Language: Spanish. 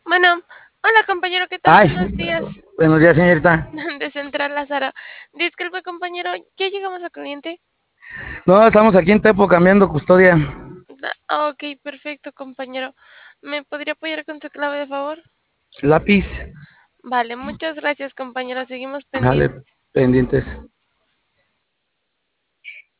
Bueno, hola compañero, ¿qué tal? Ay, Buenos días. buenos días, señorita. De Central Lázaro. Disculpe compañero, ¿ya llegamos al cliente? No, estamos aquí en Tepo cambiando custodia. Ok, perfecto compañero. ¿Me podría apoyar con su clave de favor? Lápiz, Vale, muchas gracias compañero, seguimos dale, pendientes. pendientes.